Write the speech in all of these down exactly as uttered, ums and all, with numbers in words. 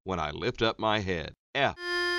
when I lift up my head. F.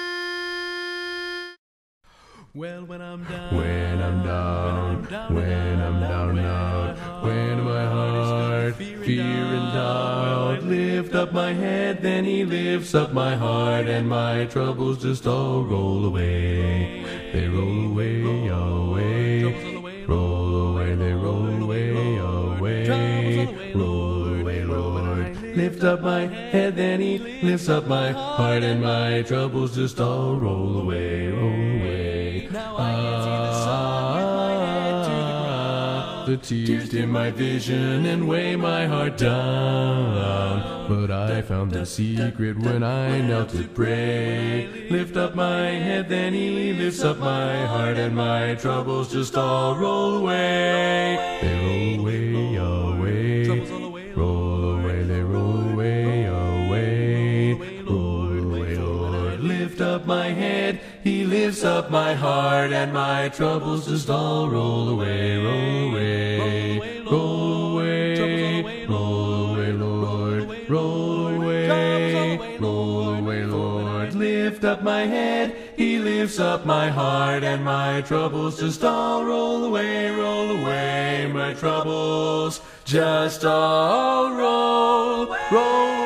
Well, when I'm down, When I'm down, when I'm down and out, when my heart fear and doubt, lift up my head, then he lifts up my heart, and my troubles just all roll away. They roll away, away, roll away, they roll away, away, roll away, Lord. Lift up my head, then he lifts up my heart, and my troubles just all roll away, roll away. Now I can see the sun with my head to the ground. The tears dim my vision and weigh my heart down. But I found the secret when I knelt to pray. Lift up my head, then he lifts up my heart, and my troubles just all roll away. They roll away, away, roll away, they roll away, away, roll away, Lord. Lift up my head, he lifts up my heart, and my troubles just all roll away, roll away, roll away, roll away, Lord, roll away, roll away, Lord. Lift up my head, he lifts up my heart, and my troubles just all roll away, roll away, my troubles just all roll, roll